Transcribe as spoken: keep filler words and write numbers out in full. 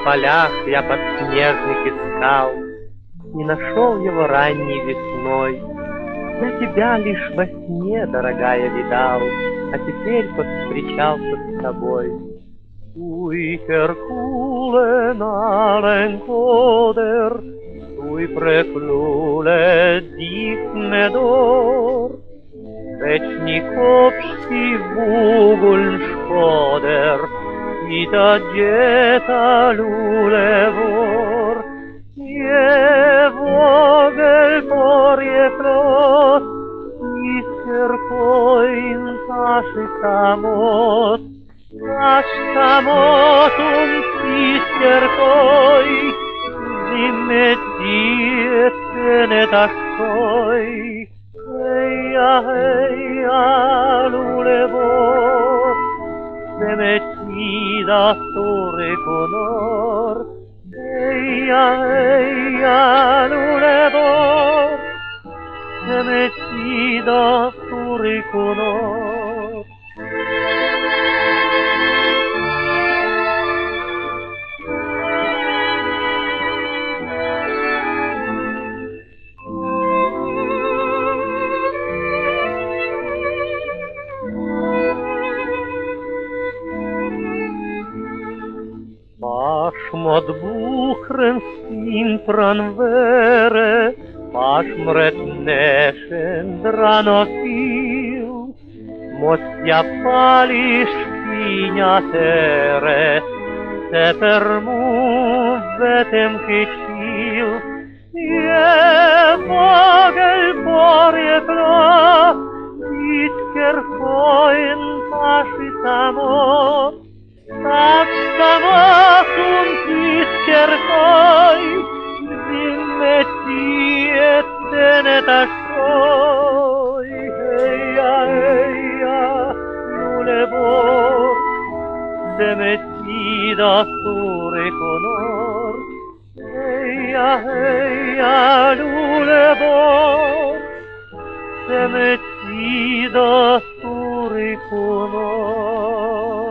полях я подснежник искал и нашел его ранней весной. Я тебя лишь во сне, дорогая, видал, а теперь повстречался с тобой. Sui cercule nalencoder, sui preclule dihne dor, Вечник общий вуголь шкодер, и та где-то люлевор, je vogel por je flot, и cercoin taši samot, Ascamotum cistercoi, Dimetiet tenetascoi, Eia, eia, lulevor, Semetida sore conor, Eia, eia, lulevor, Semetida sore conor. Pașmod buchren simpran vere, pașmret neșen dranofil, Mostia pališ pinjatere, se permu vetem kečil, je vogel porje plat, iskerkoin paši samot, Ascamotum cistercoi, Dimetiet tenetascoi, Eia, eia, lulevor, Semetida sore conor, Eia, eia, lulevor, Semetida sore conor.